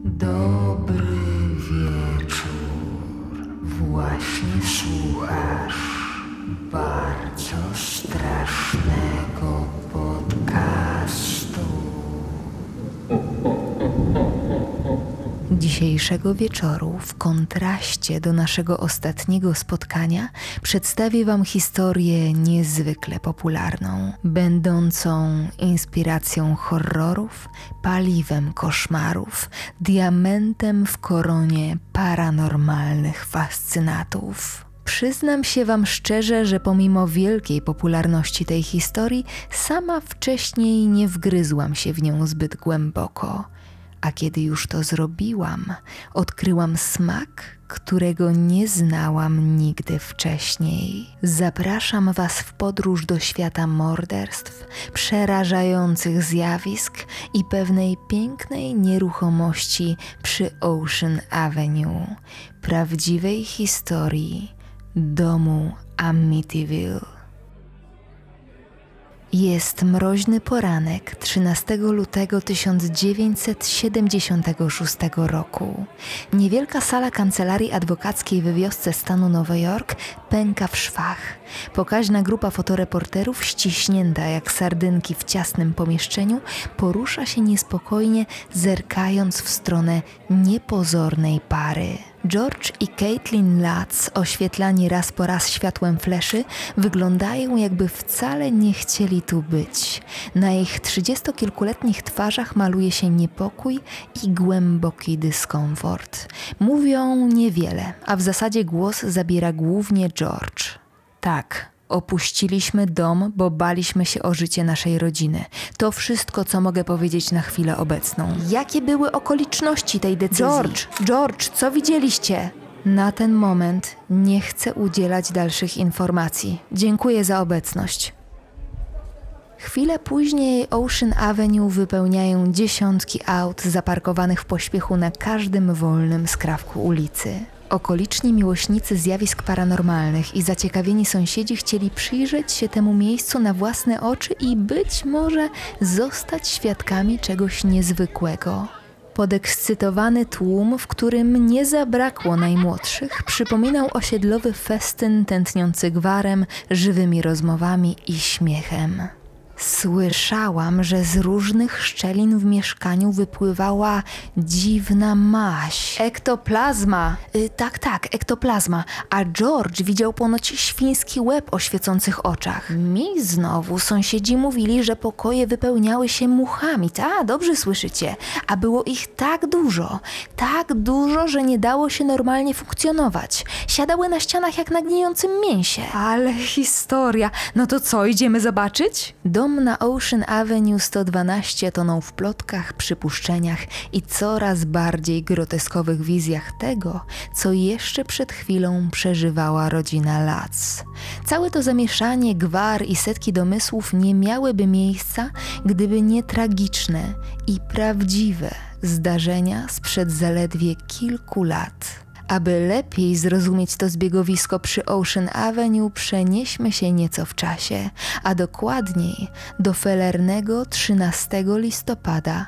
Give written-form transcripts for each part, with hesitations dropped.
Dobry wieczór. Właśnie słuchasz bardzo strasznego podcastu. Dzisiejszego wieczoru, w kontraście do naszego ostatniego spotkania, przedstawię Wam historię niezwykle popularną, będącą inspiracją horrorów, paliwem koszmarów, diamentem w koronie paranormalnych fascynatów. Przyznam się Wam szczerze, że pomimo wielkiej popularności tej historii, sama wcześniej nie wgryzłam się w nią zbyt głęboko. A kiedy już to zrobiłam, odkryłam smak, którego nie znałam nigdy wcześniej. Zapraszam Was w podróż do świata morderstw, przerażających zjawisk i pewnej pięknej nieruchomości przy Ocean Avenue, prawdziwej historii domu Amityville. Jest mroźny poranek 13 lutego 1976 roku. Niewielka sala kancelarii adwokackiej we wiosce stanu Nowy Jork pęka w szwach. Pokaźna grupa fotoreporterów, ściśnięta jak sardynki w ciasnym pomieszczeniu, porusza się niespokojnie, zerkając w stronę niepozornej pary. George i Caitlin Lutz, oświetlani raz po raz światłem fleszy, wyglądają, jakby wcale nie chcieli tu być. Na ich 30-kilkuletnich twarzach maluje się niepokój i głęboki dyskomfort. Mówią niewiele, a w zasadzie głos zabiera głównie George. Tak, opuściliśmy dom, bo baliśmy się o życie naszej rodziny. To wszystko, co mogę powiedzieć na chwilę obecną. Jakie były okoliczności tej decyzji? George, co widzieliście? Na ten moment nie chcę udzielać dalszych informacji. Dziękuję za obecność. Chwilę później Ocean Avenue wypełniają dziesiątki aut zaparkowanych w pośpiechu na każdym wolnym skrawku ulicy. Okoliczni miłośnicy zjawisk paranormalnych i zaciekawieni sąsiedzi chcieli przyjrzeć się temu miejscu na własne oczy i być może zostać świadkami czegoś niezwykłego. Podekscytowany tłum, w którym nie zabrakło najmłodszych, przypominał osiedlowy festyn tętniący gwarem, żywymi rozmowami i śmiechem. Słyszałam, że z różnych szczelin w mieszkaniu wypływała dziwna maź. Ektoplazma. Tak, ektoplazma. A George widział ponoć świński łeb o świecących oczach. Mi znowu sąsiedzi mówili, że pokoje wypełniały się muchami. Dobrze słyszycie. A było ich tak dużo, że nie dało się normalnie funkcjonować. Siadały na ścianach jak na gnijącym mięsie. Ale historia. No to co, idziemy zobaczyć? Dom na Ocean Avenue 112 tonął w plotkach, przypuszczeniach i coraz bardziej groteskowych wizjach tego, co jeszcze przed chwilą przeżywała rodzina Lutz. Całe to zamieszanie, gwar i setki domysłów nie miałyby miejsca, gdyby nie tragiczne i prawdziwe zdarzenia sprzed zaledwie kilku lat. Aby lepiej zrozumieć to zbiegowisko przy Ocean Avenue, przenieśmy się nieco w czasie, a dokładniej do felernego 13 listopada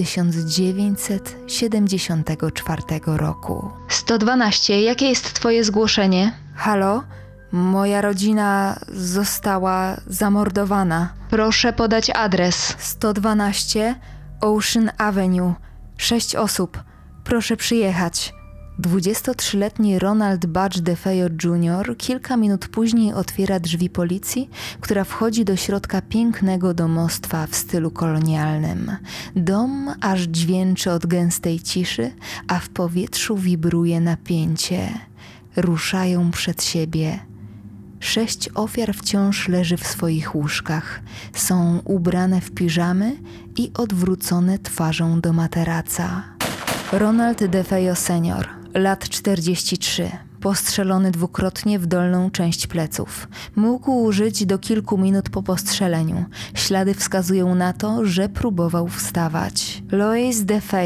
1974 roku. 112, jakie jest Twoje zgłoszenie? Halo? Moja rodzina została zamordowana. Proszę podać adres. 112 Ocean Avenue. 6 osób. Proszę przyjechać. 23-letni Ronald Budge DeFeo Jr. kilka minut później otwiera drzwi policji, która wchodzi do środka pięknego domostwa w stylu kolonialnym. Dom aż dźwięczy od gęstej ciszy, a w powietrzu wibruje napięcie. Ruszają przed siebie. 6 ofiar wciąż leży w swoich łóżkach. Są ubrane w piżamy i odwrócone twarzą do materaca. Ronald DeFeo Senior, lat 43, postrzelony dwukrotnie w dolną część pleców. Mógł żyć do kilku minut po postrzeleniu. Ślady wskazują na to, że próbował wstawać. Lois DeFeo,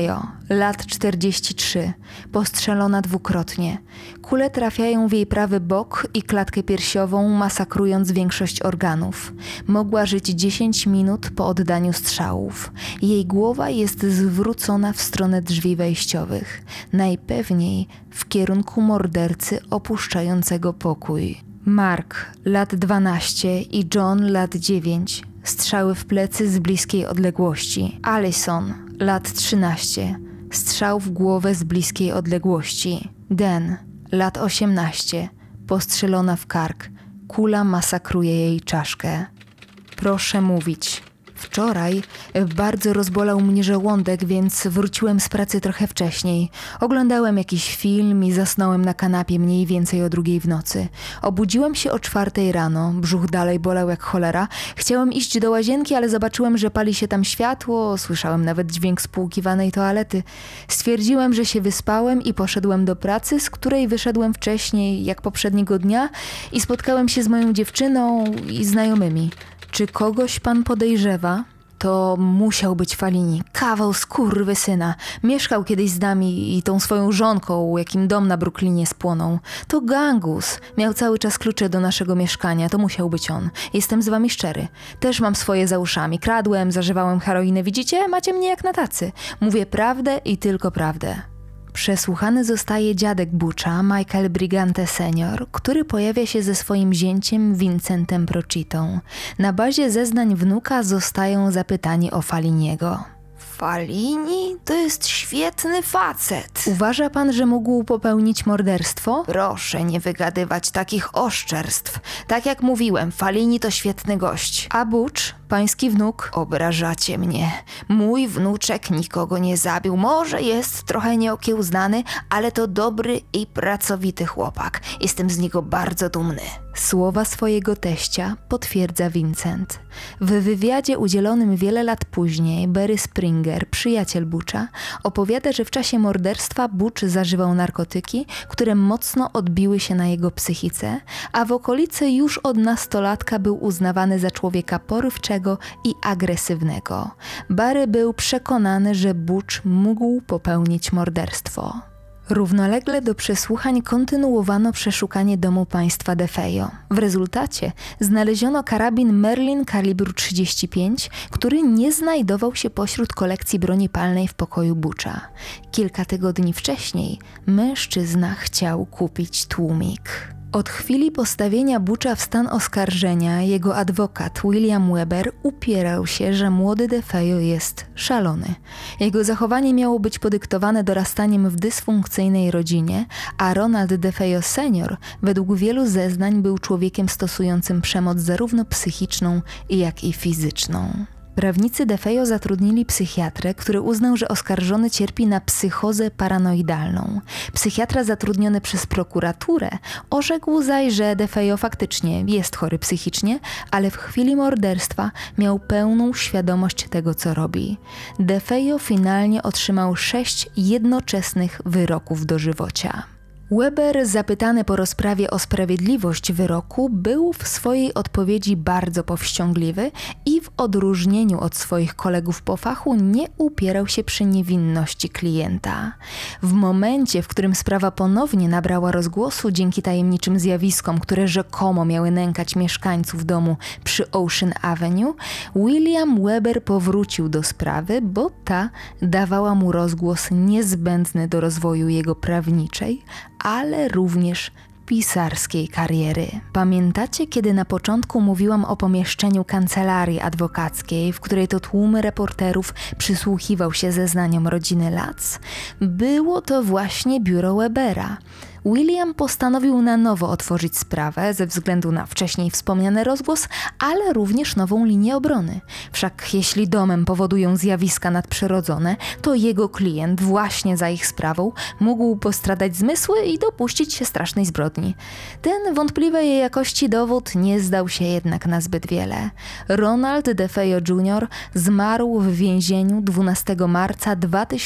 lat 43, postrzelona dwukrotnie. Kule trafiają w jej prawy bok i klatkę piersiową, masakrując większość organów. Mogła żyć 10 minut po oddaniu strzałów. Jej głowa jest zwrócona w stronę drzwi wejściowych, najpewniej w kierunku mordercy opuszczającego pokój. Mark, lat 12 i John, lat 9. Strzały w plecy z bliskiej odległości. Allison, lat 13. Strzał w głowę z bliskiej odległości. Dan, lat 18. Postrzelona w kark. Kula masakruje jej czaszkę. Proszę mówić. Wczoraj bardzo rozbolał mnie żołądek, więc wróciłem z pracy trochę wcześniej. Oglądałem jakiś film i zasnąłem na kanapie mniej więcej o 2 w nocy. Obudziłem się o 4 rano, brzuch dalej bolał jak cholera. Chciałem iść do łazienki, ale zobaczyłem, że pali się tam światło, słyszałem nawet dźwięk spłukiwanej toalety. Stwierdziłem, że się wyspałem i poszedłem do pracy, z której wyszedłem wcześniej, jak poprzedniego dnia, i spotkałem się z moją dziewczyną i znajomymi. Czy kogoś pan podejrzewa? To musiał być Fallini, kawał skurwysyna. Mieszkał kiedyś z nami i tą swoją żonką, jakim dom na Brooklynie spłonął. To gangus. Miał cały czas klucze do naszego mieszkania, to musiał być on. Jestem z wami szczery. Też mam swoje za uszami. Kradłem, zażywałem heroinę. Widzicie? Macie mnie jak na tacy. Mówię prawdę i tylko prawdę. Przesłuchany zostaje dziadek Butcha, Michael Brigante senior, który pojawia się ze swoim zięciem Vincentem Procitą. Na bazie zeznań wnuka zostają zapytani o Falliniego. Fallini to jest świetny facet. Uważa pan, że mógł popełnić morderstwo? Proszę nie wygadywać takich oszczerstw. Tak jak mówiłem, Fallini to świetny gość. A Butch, pański wnuk? Obrażacie mnie. Mój wnuczek nikogo nie zabił. Może jest trochę nieokiełznany, ale to dobry i pracowity chłopak. Jestem z niego bardzo dumny. Słowa swojego teścia potwierdza Vincent. W wywiadzie udzielonym wiele lat później Barry Springer, przyjaciel Butcha, opowiada, że w czasie morderstwa Butch zażywał narkotyki, które mocno odbiły się na jego psychice, a w okolicy już od nastolatka był uznawany za człowieka porywczego i agresywnego. Barry był przekonany, że Butch mógł popełnić morderstwo. Równolegle do przesłuchań kontynuowano przeszukanie domu państwa DeFeo. W rezultacie znaleziono karabin Merlin kalibru 35, który nie znajdował się pośród kolekcji broni palnej w pokoju Butcha. Kilka tygodni wcześniej mężczyzna chciał kupić tłumik. Od chwili postawienia Butcha w stan oskarżenia jego adwokat William Weber upierał się, że młody DeFeo jest szalony. Jego zachowanie miało być podyktowane dorastaniem w dysfunkcyjnej rodzinie, a Ronald DeFeo senior według wielu zeznań był człowiekiem stosującym przemoc zarówno psychiczną, jak i fizyczną. Prawnicy DeFeo zatrudnili psychiatrę, który uznał, że oskarżony cierpi na psychozę paranoidalną. Psychiatra zatrudniony przez prokuraturę orzekł zaś, że DeFeo faktycznie jest chory psychicznie, ale w chwili morderstwa miał pełną świadomość tego, co robi. DeFeo finalnie otrzymał 6 jednoczesnych wyroków dożywocia. Weber, zapytany po rozprawie o sprawiedliwość wyroku, był w swojej odpowiedzi bardzo powściągliwy i w odróżnieniu od swoich kolegów po fachu nie upierał się przy niewinności klienta. W momencie, w którym sprawa ponownie nabrała rozgłosu dzięki tajemniczym zjawiskom, które rzekomo miały nękać mieszkańców domu przy Ocean Avenue, William Weber powrócił do sprawy, bo ta dawała mu rozgłos niezbędny do rozwoju jego prawniczej, ale również pisarskiej kariery. Pamiętacie, kiedy na początku mówiłam o pomieszczeniu kancelarii adwokackiej, w której to tłum reporterów przysłuchiwał się zeznaniom rodziny Lutz? Było to właśnie biuro Webera. William postanowił na nowo otworzyć sprawę ze względu na wcześniej wspomniany rozgłos, ale również nową linię obrony. Wszak jeśli domem powodują zjawiska nadprzyrodzone, to jego klient właśnie za ich sprawą mógł postradać zmysły i dopuścić się strasznej zbrodni. Ten wątpliwej jakości dowód nie zdał się jednak na zbyt wiele. Ronald DeFeo Jr. zmarł w więzieniu 12 marca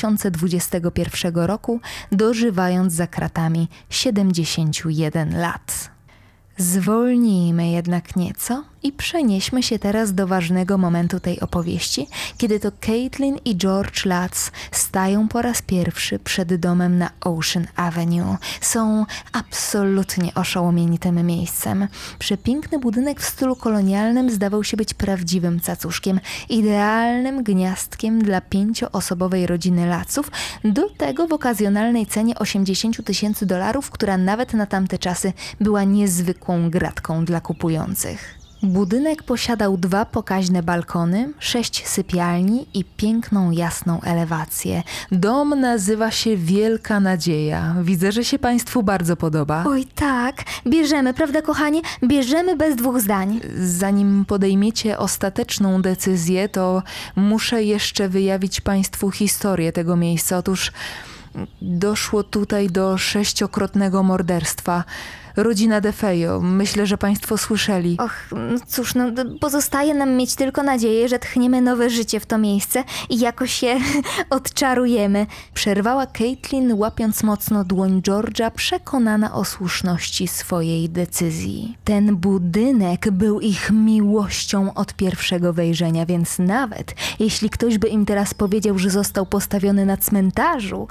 2021 roku, dożywając za kratami 71 lat. Zwolnijmy jednak nieco I przenieśmy się teraz do ważnego momentu tej opowieści, kiedy to Caitlin i George Lutz stają po raz pierwszy przed domem na Ocean Avenue. Są absolutnie oszołomieni tym miejscem. Przepiękny budynek w stylu kolonialnym zdawał się być prawdziwym cacuszkiem, idealnym gniazdkiem dla 5-osobowej rodziny Lutzów, do tego w okazjonalnej cenie $80,000, która nawet na tamte czasy była niezwykłą gratką dla kupujących. Budynek posiadał 2 pokaźne balkony, 6 sypialni i piękną, jasną elewację. Dom nazywa się Wielka Nadzieja. Widzę, że się Państwu bardzo podoba. Oj tak, bierzemy, prawda kochanie? Bierzemy bez 2 zdań. Zanim podejmiecie ostateczną decyzję, to muszę jeszcze wyjawić Państwu historię tego miejsca. Otóż doszło tutaj do 6-krotnego morderstwa. Rodzina DeFeo. Myślę, że Państwo słyszeli. Och, no cóż, pozostaje nam mieć tylko nadzieję, że tchniemy nowe życie w to miejsce i jakoś się odczarujemy. Przerwała Caitlin, łapiąc mocno dłoń George'a, przekonana o słuszności swojej decyzji. Ten budynek był ich miłością od pierwszego wejrzenia, więc nawet jeśli ktoś by im teraz powiedział, że został postawiony na cmentarzu,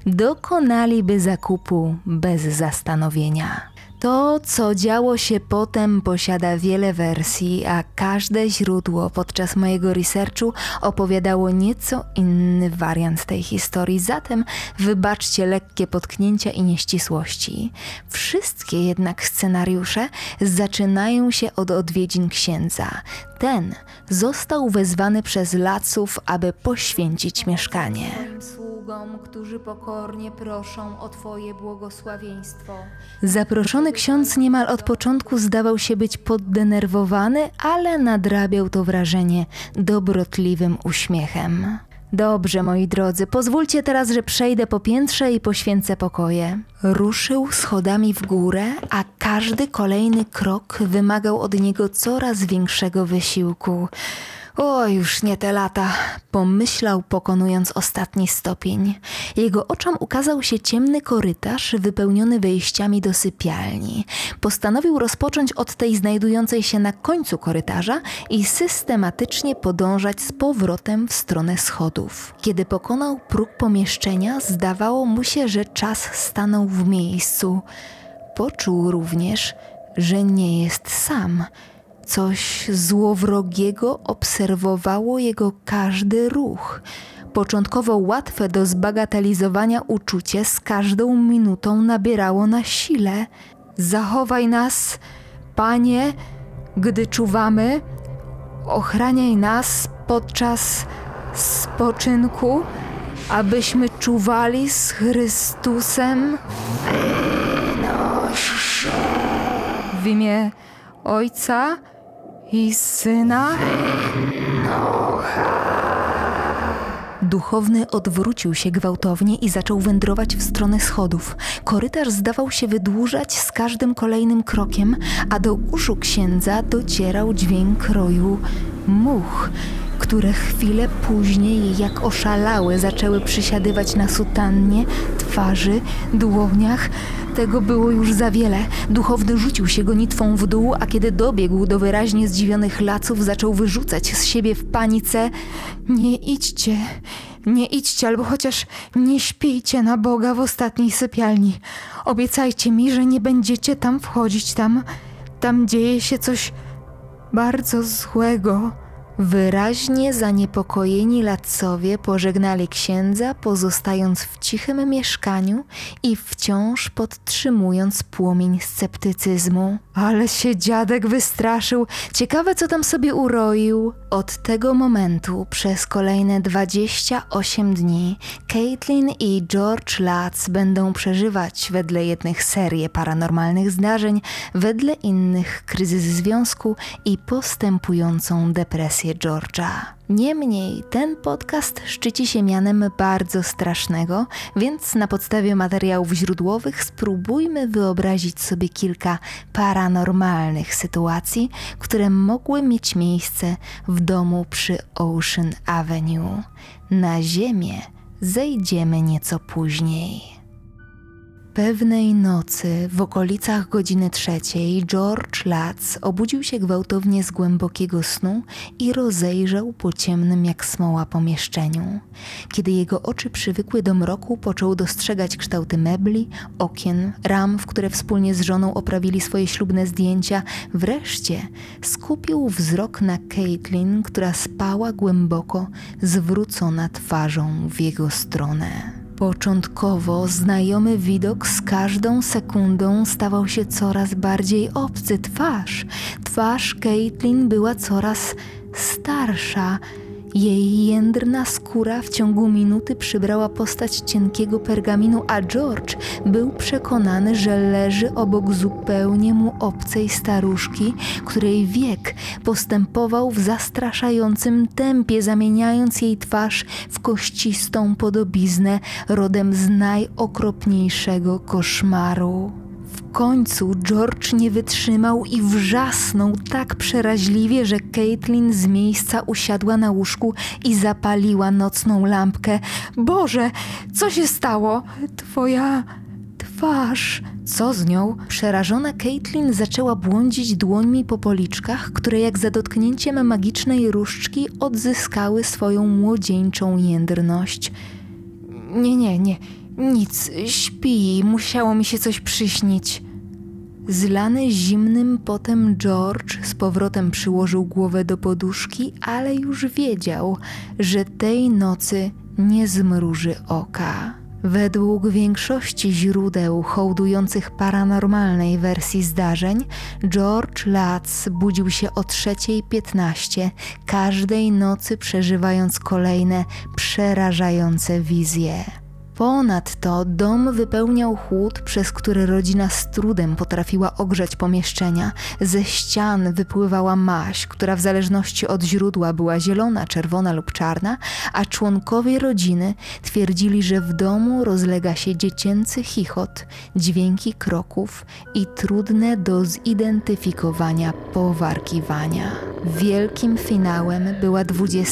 dokonaliby zakupu bez zastanowienia. To, co działo się potem, posiada wiele wersji, a każde źródło podczas mojego researchu opowiadało nieco inny wariant tej historii. Zatem wybaczcie lekkie potknięcia i nieścisłości. Wszystkie jednak scenariusze zaczynają się od odwiedzin księdza. Ten został wezwany przez Lutzów, aby poświęcić mieszkanie. Sługom, którzy pokornie proszą o Twoje błogosławieństwo. Zaproszony ksiądz niemal od początku zdawał się być poddenerwowany, ale nadrabiał to wrażenie dobrotliwym uśmiechem. Dobrze, moi drodzy, pozwólcie teraz, że przejdę po piętrze i poświęcę pokoje. Ruszył schodami w górę, a każdy kolejny krok wymagał od niego coraz większego wysiłku. O, już nie te lata, pomyślał, pokonując ostatni stopień. Jego oczom ukazał się ciemny korytarz wypełniony wejściami do sypialni. Postanowił rozpocząć od tej znajdującej się na końcu korytarza i systematycznie podążać z powrotem w stronę schodów. Kiedy pokonał próg pomieszczenia, zdawało mu się, że czas stanął w miejscu. Poczuł również, że nie jest sam. Coś złowrogiego obserwowało jego każdy ruch. Początkowo łatwe do zbagatelizowania uczucie z każdą minutą nabierało na sile. Zachowaj nas, Panie, gdy czuwamy. Ochraniaj nas podczas spoczynku, abyśmy czuwali z Chrystusem. W imię Ojca i Syna. Duchowny odwrócił się gwałtownie i zaczął wędrować w stronę schodów. Korytarz zdawał się wydłużać z każdym kolejnym krokiem, a do uszu księdza docierał dźwięk roju much, które chwilę później, jak oszalałe, zaczęły przysiadywać na sutannie, twarzy, dłoniach. Tego było już za wiele. Duchowny rzucił się gonitwą w dół, a kiedy dobiegł do wyraźnie zdziwionych Lutzów, zaczął wyrzucać z siebie w panice: nie idźcie, albo chociaż nie śpijcie na Boga w ostatniej sypialni. Obiecajcie mi, że nie będziecie tam wchodzić, tam dzieje się coś bardzo złego. Wyraźnie zaniepokojeni Lutzowie pożegnali księdza, pozostając w cichym mieszkaniu i wciąż podtrzymując płomień sceptycyzmu. Ale się dziadek wystraszył. Ciekawe, co tam sobie uroił. Od tego momentu przez kolejne 28 dni Caitlin i George Lutz będą przeżywać wedle jednych serię paranormalnych zdarzeń, wedle innych kryzys związku i postępującą depresję George'a. Niemniej ten podcast szczyci się mianem bardzo strasznego, więc na podstawie materiałów źródłowych spróbujmy wyobrazić sobie kilka paranormalnych sytuacji, które mogły mieć miejsce w domu przy Ocean Avenue. Na ziemię zejdziemy nieco później. Pewnej nocy, w okolicach godziny 3, George Lutz obudził się gwałtownie z głębokiego snu i rozejrzał po ciemnym jak smoła pomieszczeniu. Kiedy jego oczy przywykły do mroku, począł dostrzegać kształty mebli, okien, ram, w które wspólnie z żoną oprawili swoje ślubne zdjęcia. Wreszcie skupił wzrok na Caitlin, która spała głęboko, zwrócona twarzą w jego stronę. Początkowo znajomy widok z każdą sekundą stawał się coraz bardziej obcy. Twarz Caitlin była coraz starsza. Jej jędrna skóra w ciągu minuty przybrała postać cienkiego pergaminu, a George był przekonany, że leży obok zupełnie mu obcej staruszki, której wiek postępował w zastraszającym tempie, zamieniając jej twarz w kościstą podobiznę rodem z najokropniejszego koszmaru. W końcu George nie wytrzymał i wrzasnął tak przeraźliwie, że Caitlin z miejsca usiadła na łóżku i zapaliła nocną lampkę. Boże, co się stało? Twoja twarz. Co z nią? Przerażona Caitlin zaczęła błądzić dłońmi po policzkach, które jak za dotknięciem magicznej różdżki odzyskały swoją młodzieńczą jędrność. Nie. Nic, śpi, musiało mi się coś przyśnić. Zlany zimnym potem George z powrotem przyłożył głowę do poduszki, ale już wiedział, że tej nocy nie zmruży oka. Według większości źródeł hołdujących paranormalnej wersji zdarzeń, George Lutz budził się o 3:15 każdej nocy, przeżywając kolejne przerażające wizje. Ponadto dom wypełniał chłód, przez który rodzina z trudem potrafiła ogrzać pomieszczenia. Ze ścian wypływała maź, która w zależności od źródła była zielona, czerwona lub czarna, a członkowie rodziny twierdzili, że w domu rozlega się dziecięcy chichot, dźwięki kroków i trudne do zidentyfikowania powarkiwania. Wielkim finałem była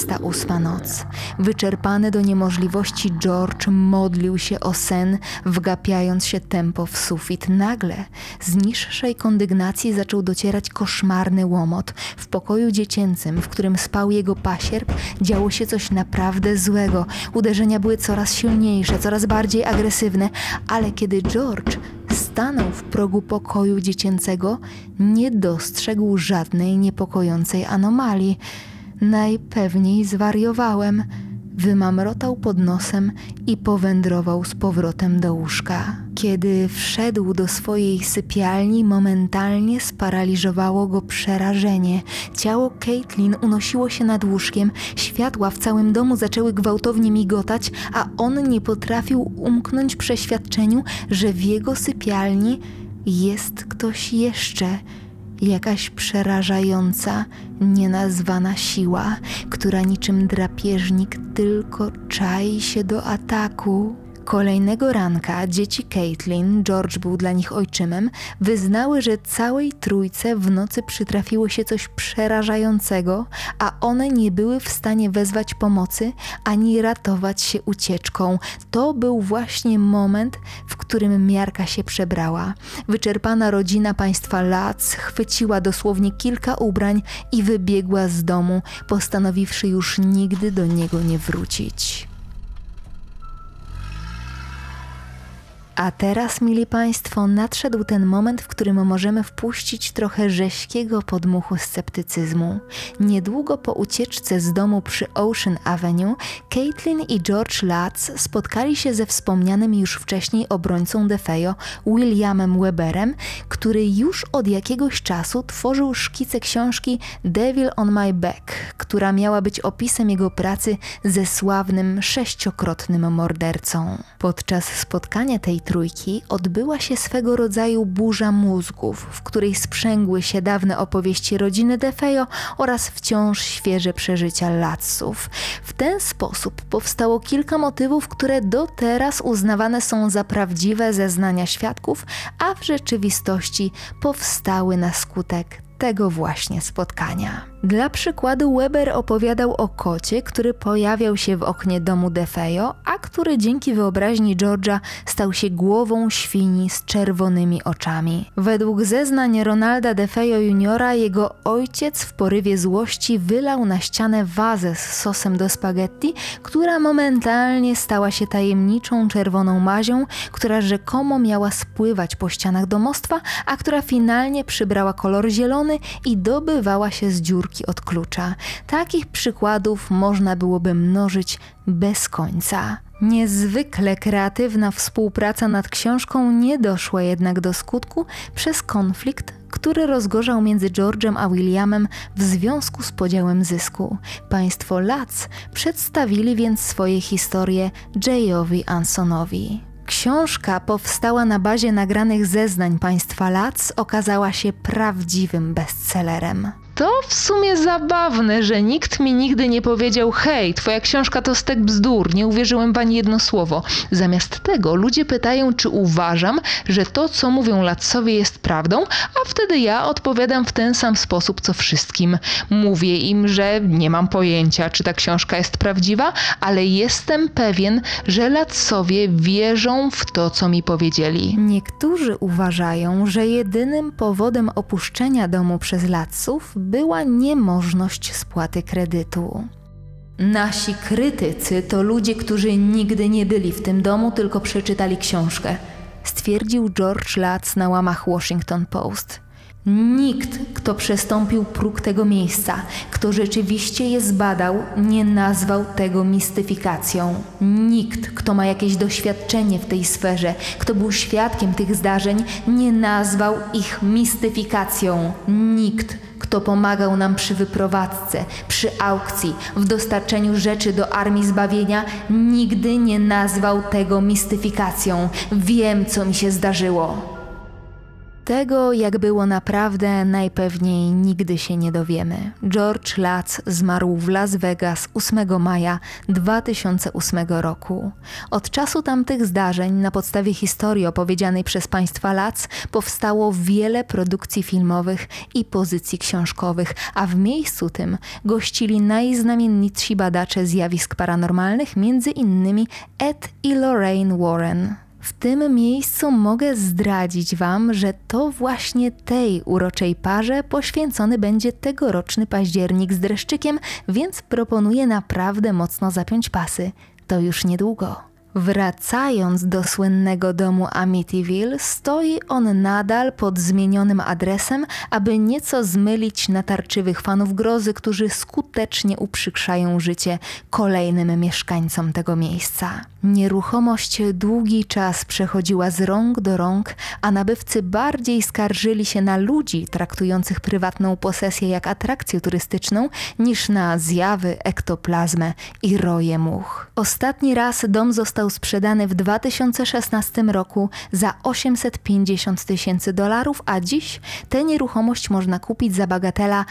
28. noc. Wyczerpany do niemożliwości George modlił się o sen, wgapiając się tempo w sufit. Nagle z niższej kondygnacji zaczął docierać koszmarny łomot. W pokoju dziecięcym, w którym spał jego pasierb, działo się coś naprawdę złego. Uderzenia były coraz silniejsze, coraz bardziej agresywne, ale kiedy George stanął w progu pokoju dziecięcego, nie dostrzegł żadnej niepokojącej anomalii. Najpewniej zwariowałem. Wymamrotał pod nosem i powędrował z powrotem do łóżka. Kiedy wszedł do swojej sypialni, momentalnie sparaliżowało go przerażenie. Ciało Caitlin unosiło się nad łóżkiem, światła w całym domu zaczęły gwałtownie migotać, a on nie potrafił umknąć przeświadczeniu, że w jego sypialni jest ktoś jeszcze. Jakaś przerażająca, nienazwana siła, która niczym drapieżnik tylko czai się do ataku. Kolejnego ranka dzieci Caitlin, George był dla nich ojczymem, wyznały, że całej trójce w nocy przytrafiło się coś przerażającego, a one nie były w stanie wezwać pomocy ani ratować się ucieczką. To był właśnie moment, w którym miarka się przebrała. Wyczerpana rodzina państwa Lutz chwyciła dosłownie kilka ubrań i wybiegła z domu, postanowiwszy już nigdy do niego nie wrócić. A teraz, mili Państwo, nadszedł ten moment, w którym możemy wpuścić trochę rześkiego podmuchu sceptycyzmu. Niedługo po ucieczce z domu przy Ocean Avenue, Caitlin i George Lutz spotkali się ze wspomnianym już wcześniej obrońcą DeFeo, Williamem Weberem, który już od jakiegoś czasu tworzył szkice książki Devil on My Back, która miała być opisem jego pracy ze sławnym 6-krotnym mordercą. Podczas spotkania tej trójki odbyła się swego rodzaju burza mózgów, w której sprzęgły się dawne opowieści rodziny DeFeo oraz wciąż świeże przeżycia Lutzów. W ten sposób powstało kilka motywów, które do teraz uznawane są za prawdziwe zeznania świadków, a w rzeczywistości powstały na skutek tego właśnie spotkania. Dla przykładu Weber opowiadał o kocie, który pojawiał się w oknie domu DeFeo, a który dzięki wyobraźni George'a stał się głową świni z czerwonymi oczami. Według zeznań Ronalda DeFeo Jr. jego ojciec w porywie złości wylał na ścianę wazę z sosem do spaghetti, która momentalnie stała się tajemniczą czerwoną mazią, która rzekomo miała spływać po ścianach domostwa, a która finalnie przybrała kolor zielony i dobywała się z dziurki od klucza. Takich przykładów można byłoby mnożyć bez końca. Niezwykle kreatywna współpraca nad książką nie doszła jednak do skutku przez konflikt, który rozgorzał między George'em a Williamem w związku z podziałem zysku. Państwo Lutz przedstawili więc swoje historie Jayowi Ansonowi. Książka powstała na bazie nagranych zeznań państwa Lutz, okazała się prawdziwym bestsellerem. To w sumie zabawne, że nikt mi nigdy nie powiedział: hej, twoja książka to stek bzdur, nie uwierzyłem w ani jedno słowo. Zamiast tego ludzie pytają, czy uważam, że to, co mówią Lutzowie, jest prawdą, a wtedy ja odpowiadam w ten sam sposób, co wszystkim. Mówię im, że nie mam pojęcia, czy ta książka jest prawdziwa, ale jestem pewien, że Lutzowie wierzą w to, co mi powiedzieli. Niektórzy uważają, że jedynym powodem opuszczenia domu przez Lutzów była niemożność spłaty kredytu. Nasi krytycy to ludzie, którzy nigdy nie byli w tym domu, tylko przeczytali książkę, stwierdził George Lutz na łamach Washington Post. Nikt, kto przestąpił próg tego miejsca, kto rzeczywiście je zbadał, nie nazwał tego mistyfikacją. Nikt, kto ma jakieś doświadczenie w tej sferze, kto był świadkiem tych zdarzeń, nie nazwał ich mistyfikacją. Nikt, kto pomagał nam przy wyprowadzce, przy aukcji, w dostarczeniu rzeczy do Armii Zbawienia, nigdy nie nazwał tego mistyfikacją. Wiem, co mi się zdarzyło. Tego, jak było naprawdę, najpewniej nigdy się nie dowiemy. George Lutz zmarł w Las Vegas 8 maja 2008 roku. Od czasu tamtych zdarzeń, na podstawie historii opowiedzianej przez państwa Lutz, powstało wiele produkcji filmowych i pozycji książkowych, a w miejscu tym gościli najznamienitsi badacze zjawisk paranormalnych, między innymi Ed i Lorraine Warren. W tym miejscu mogę zdradzić Wam, że to właśnie tej uroczej parze poświęcony będzie tegoroczny październik z dreszczykiem, więc proponuję naprawdę mocno zapiąć pasy. To już niedługo. Wracając do słynnego domu Amityville, stoi on nadal pod zmienionym adresem, aby nieco zmylić natarczywych fanów grozy, którzy skutecznie uprzykrzają życie kolejnym mieszkańcom tego miejsca. Nieruchomość długi czas przechodziła z rąk do rąk, a nabywcy bardziej skarżyli się na ludzi traktujących prywatną posesję jak atrakcję turystyczną, niż na zjawy, ektoplazmę i roje much. Ostatni raz dom został sprzedany w 2016 roku za $850 000, a dziś tę nieruchomość można kupić za bagatela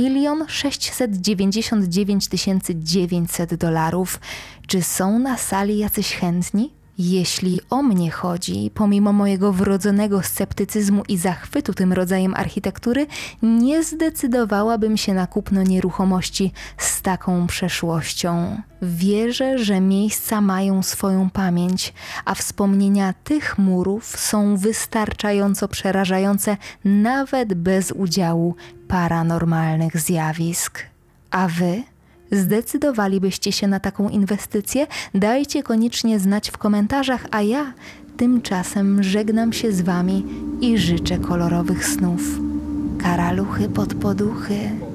$1 699 900. Czy są na sali jacyś chętni? Jeśli o mnie chodzi, pomimo mojego wrodzonego sceptycyzmu i zachwytu tym rodzajem architektury, nie zdecydowałabym się na kupno nieruchomości z taką przeszłością. Wierzę, że miejsca mają swoją pamięć, a wspomnienia tych murów są wystarczająco przerażające nawet bez udziału paranormalnych zjawisk. A wy? Zdecydowalibyście się na taką inwestycję? Dajcie koniecznie znać w komentarzach, a ja tymczasem żegnam się z Wami i życzę kolorowych snów. Karaluchy pod poduchy.